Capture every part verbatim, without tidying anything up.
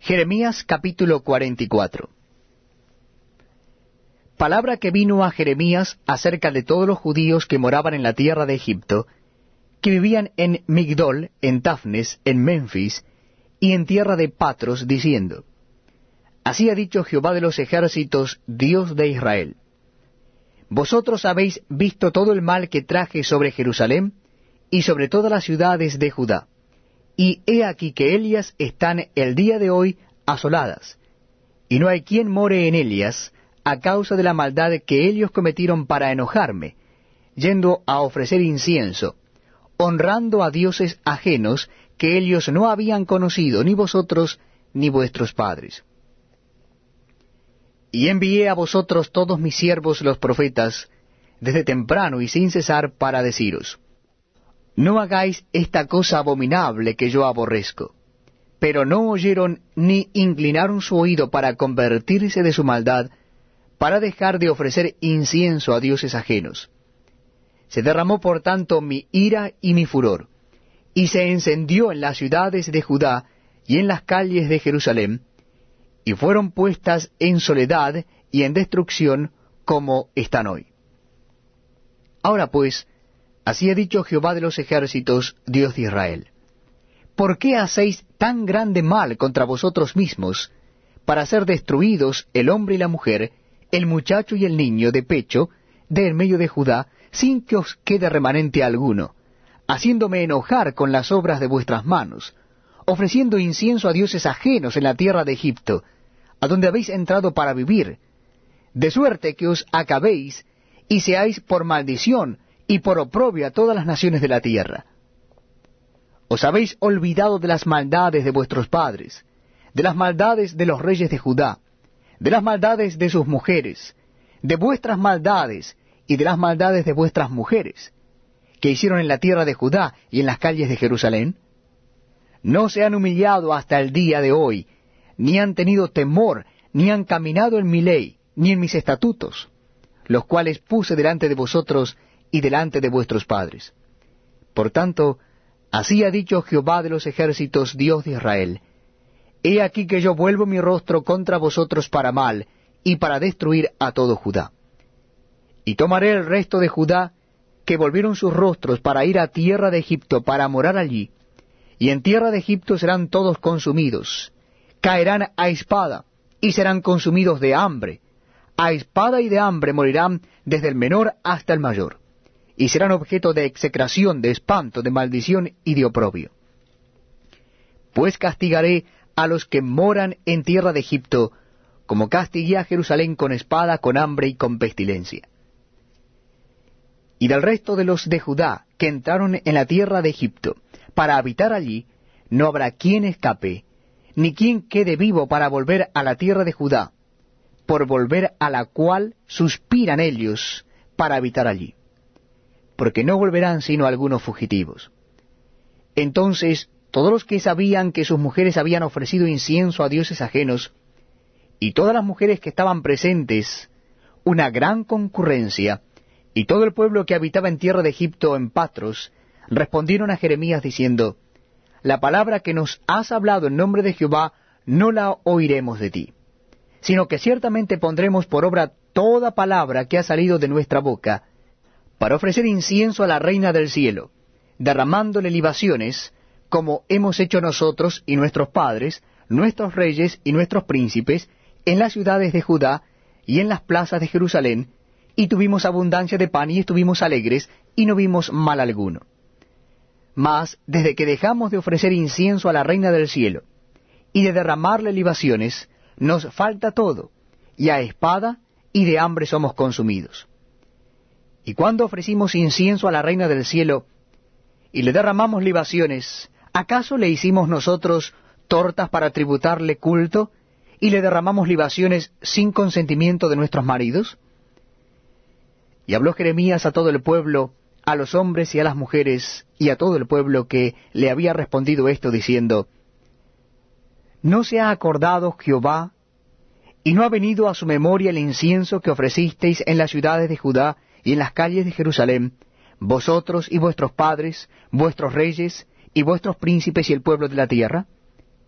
Jeremías capítulo cuarenta y cuatro. Palabra que vino a Jeremías acerca de todos los judíos que moraban en la tierra de Egipto, que vivían en Migdol, en Tafnes, en Memphis, y en tierra de Patros, diciendo: Así ha dicho Jehová de los ejércitos, Dios de Israel: Vosotros habéis visto todo el mal que traje sobre Jerusalén y sobre todas las ciudades de Judá, y he aquí que ellas están el día de hoy asoladas, y no hay quien more en ellas, a causa de la maldad que ellos cometieron para enojarme, yendo a ofrecer incienso, honrando a dioses ajenos que ellos no habían conocido, ni vosotros ni vuestros padres. Y envié a vosotros todos mis siervos los profetas, desde temprano y sin cesar, para deciros: No hagáis esta cosa abominable que yo aborrezco. Pero no oyeron ni inclinaron su oído para convertirse de su maldad, para dejar de ofrecer incienso a dioses ajenos. Se derramó por tanto mi ira y mi furor, y se encendió en las ciudades de Judá y en las calles de Jerusalén, y fueron puestas en soledad y en destrucción como están hoy. Ahora pues, así ha dicho Jehová de los ejércitos, Dios de Israel: ¿Por qué hacéis tan grande mal contra vosotros mismos, para ser destruidos el hombre y la mujer, el muchacho y el niño de pecho, de en medio de Judá, sin que os quede remanente alguno, haciéndome enojar con las obras de vuestras manos, ofreciendo incienso a dioses ajenos en la tierra de Egipto, a donde habéis entrado para vivir, de suerte que os acabéis y seáis por maldición y por oprobio a todas las naciones de la tierra? Os habéis olvidado de las maldades de vuestros padres, de las maldades de los reyes de Judá, de las maldades de sus mujeres, de vuestras maldades y de las maldades de vuestras mujeres, que hicieron en la tierra de Judá y en las calles de Jerusalén. No se han humillado hasta el día de hoy, ni han tenido temor, ni han caminado en mi ley, ni en mis estatutos, los cuales puse delante de vosotros y delante de vuestros padres. Por tanto, así ha dicho Jehová de los ejércitos, Dios de Israel: He aquí que yo vuelvo mi rostro contra vosotros para mal, y para destruir a todo Judá. Y tomaré el resto de Judá, que volvieron sus rostros para ir a tierra de Egipto, para morar allí, y en tierra de Egipto serán todos consumidos, caerán a espada, y serán consumidos de hambre, a espada y de hambre morirán desde el menor hasta el mayor, y serán objeto de execración, de espanto, de maldición y de oprobio. Pues castigaré a los que moran en tierra de Egipto, como castigué a Jerusalén con espada, con hambre y con pestilencia. Y del resto de los de Judá que entraron en la tierra de Egipto para habitar allí, no habrá quien escape, ni quien quede vivo para volver a la tierra de Judá, por volver a la cual suspiran ellos para habitar allí, porque no volverán sino algunos fugitivos. Entonces todos los que sabían que sus mujeres habían ofrecido incienso a dioses ajenos, y todas las mujeres que estaban presentes, una gran concurrencia, y todo el pueblo que habitaba en tierra de Egipto en Patros, respondieron a Jeremías diciendo: La palabra que nos has hablado en nombre de Jehová no la oiremos de ti, sino que ciertamente pondremos por obra toda palabra que ha salido de nuestra boca, para ofrecer incienso a la reina del cielo, derramándole libaciones, como hemos hecho nosotros y nuestros padres, nuestros reyes y nuestros príncipes, en las ciudades de Judá y en las plazas de Jerusalén, y tuvimos abundancia de pan y estuvimos alegres, y no vimos mal alguno. Mas, desde que dejamos de ofrecer incienso a la reina del cielo, y de derramarle libaciones, nos falta todo, y a espada y de hambre somos consumidos. Y cuando ofrecimos incienso a la reina del cielo, y le derramamos libaciones, ¿acaso le hicimos nosotros tortas para tributarle culto, y le derramamos libaciones sin consentimiento de nuestros maridos? Y habló Jeremías a todo el pueblo, a los hombres y a las mujeres, y a todo el pueblo que le había respondido esto, diciendo: ¿No se ha acordado Jehová, y no ha venido a su memoria el incienso que ofrecisteis en las ciudades de Judá y en las calles de Jerusalén, vosotros y vuestros padres, vuestros reyes, y vuestros príncipes y el pueblo de la tierra?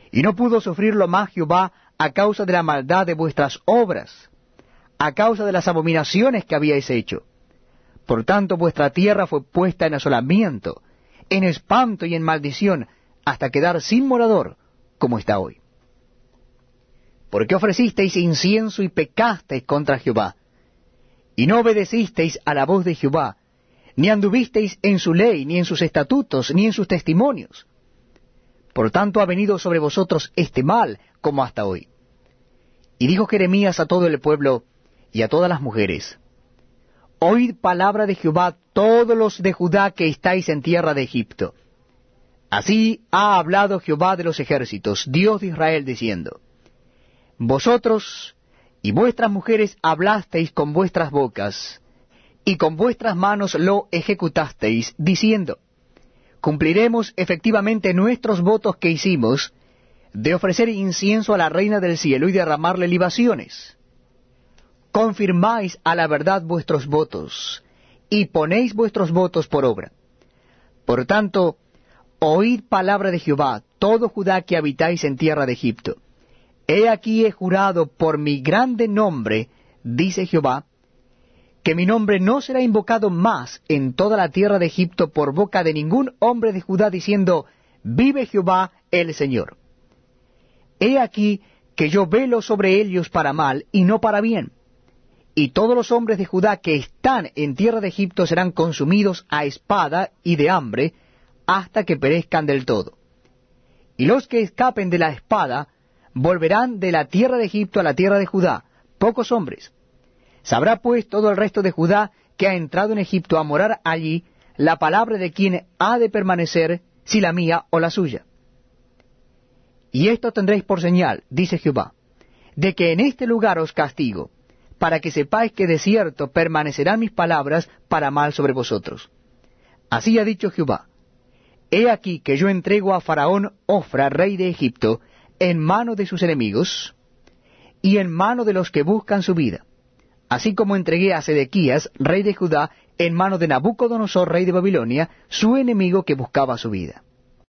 Y no pudo sufrirlo más Jehová a causa de la maldad de vuestras obras, a causa de las abominaciones que habíais hecho. Por tanto vuestra tierra fue puesta en asolamiento, en espanto y en maldición, hasta quedar sin morador, como está hoy. Porque ofrecisteis incienso y pecasteis contra Jehová, y no obedecisteis a la voz de Jehová, ni anduvisteis en su ley, ni en sus estatutos, ni en sus testimonios. Por tanto ha venido sobre vosotros este mal, como hasta hoy. Y dijo Jeremías a todo el pueblo y a todas las mujeres: Oíd palabra de Jehová todos los de Judá que estáis en tierra de Egipto. Así ha hablado Jehová de los ejércitos, Dios de Israel, diciendo: Vosotros y vuestras mujeres hablasteis con vuestras bocas, y con vuestras manos lo ejecutasteis, diciendo: Cumpliremos efectivamente nuestros votos que hicimos, de ofrecer incienso a la reina del cielo y derramarle libaciones. Confirmáis a la verdad vuestros votos, y ponéis vuestros votos por obra. Por tanto, oíd palabra de Jehová, todo Judá que habitáis en tierra de Egipto. He aquí he jurado por mi grande nombre, dice Jehová, que mi nombre no será invocado más en toda la tierra de Egipto por boca de ningún hombre de Judá, diciendo: Vive Jehová el Señor. He aquí que yo velo sobre ellos para mal y no para bien. Y todos los hombres de Judá que están en tierra de Egipto serán consumidos a espada y de hambre, hasta que perezcan del todo. Y los que escapen de la espada volverán de la tierra de Egipto a la tierra de Judá, pocos hombres. Sabrá pues todo el resto de Judá que ha entrado en Egipto a morar allí la palabra de quien ha de permanecer, si la mía o la suya. Y esto tendréis por señal, dice Jehová, de que en este lugar os castigo, para que sepáis que de cierto permanecerán mis palabras para mal sobre vosotros. Así ha dicho Jehová: He aquí que yo entrego a Faraón Ofra, rey de Egipto, en mano de sus enemigos, y en mano de los que buscan su vida, así como entregué a Sedequías, rey de Judá, en mano de Nabucodonosor, rey de Babilonia, su enemigo que buscaba su vida.